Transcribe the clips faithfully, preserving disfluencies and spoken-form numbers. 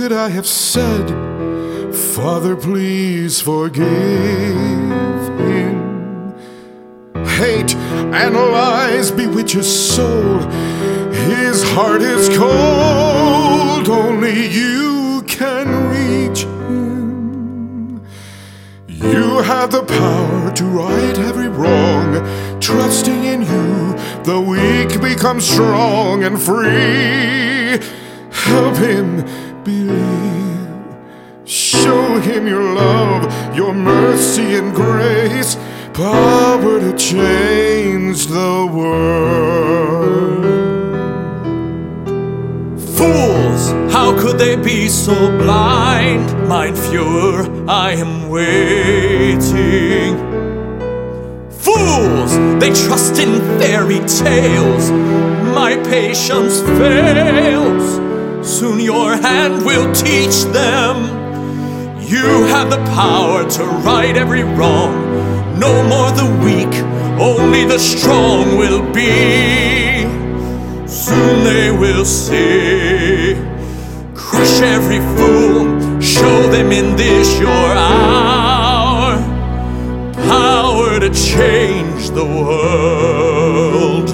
that I have said, Father, please forgive him. Hate and lies bewitch his soul. His heart is cold. Only you can reach him. You have the power to right every wrong. Trusting in you, the weak become strong and free. Help him believe. Show him your love, your mercy and grace. Power to change the world. Fools, how could they be so blind? Mein Führer, I am waiting. Fools, they trust in fairy tales. My patience fails. Soon your hand will teach them. You have the power to right every wrong. No more the weak, only the strong will be. Soon they will see. Crush every fool, show them in this your hour. Power to change the world.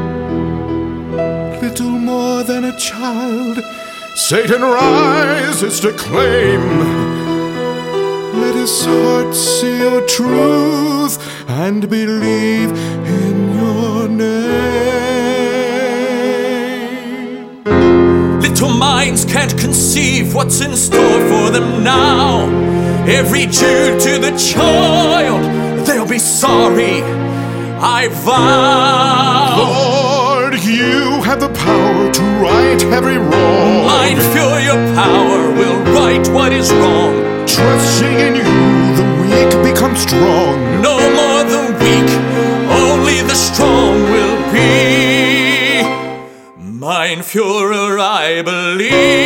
Little more than a child, Satan rises to claim. Let his heart see your truth and believe in your name. Little minds can't conceive what's in store for them now. Every Jew to the child, they'll be sorry, I vow. Lord, you have the power to right every wrong. Mein Führer, your power will right what is wrong. Trusting in you, the weak become strong. No more the weak, only the strong will be. Mein Führer, I believe.